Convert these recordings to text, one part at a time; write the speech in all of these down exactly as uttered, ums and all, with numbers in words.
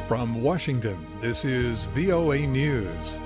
From Washington, this is V O A News.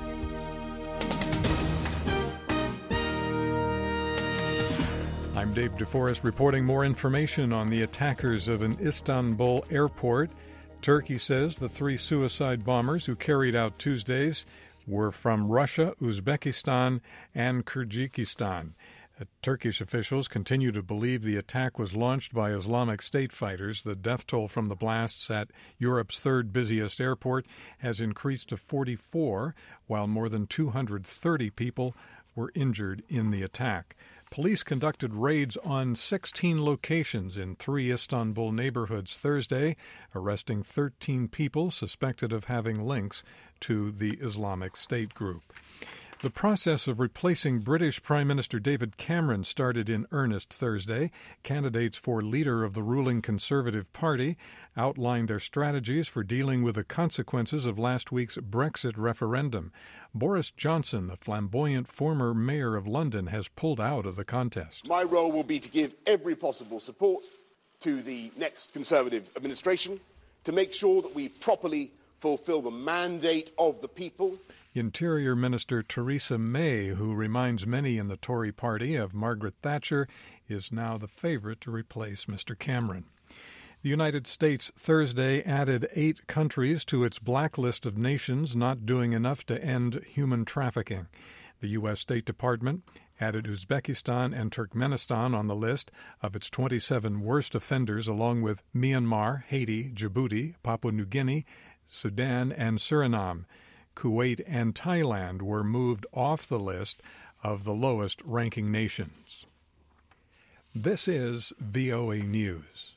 I'm Dave DeForest reporting more information on the attackers of an Istanbul airport. Turkey says the three suicide bombers who carried out Tuesday's were from Russia, Uzbekistan, and Kyrgyzstan. Turkish officials continue to believe the attack was launched by Islamic State fighters. The death toll from the blasts at Europe's third busiest airport has increased to forty-four, while more than two hundred thirty people were injured in the attack. Police conducted raids on sixteen locations in three Istanbul neighborhoods Thursday, arresting thirteen people suspected of having links to the Islamic State group. The process of replacing British Prime Minister David Cameron started in earnest Thursday. Candidates for leader of the ruling Conservative Party outlined their strategies for dealing with the consequences of last week's Brexit referendum. Boris Johnson, the flamboyant former mayor of London, has pulled out of the contest. My role will be to give every possible support to the next Conservative administration to make sure that we properly fulfil the mandate of the people. Interior Minister Theresa May, who reminds many in the Tory party of Margaret Thatcher, is now the favorite to replace Mister Cameron. The United States Thursday added eight countries to its blacklist of nations not doing enough to end human trafficking. The U S State Department added Uzbekistan and Turkmenistan on the list of its twenty-seven worst offenders, along with Myanmar, Haiti, Djibouti, Papua New Guinea, Sudan, and Suriname. Kuwait and Thailand were moved off the list of the lowest-ranking nations. This is V O A News.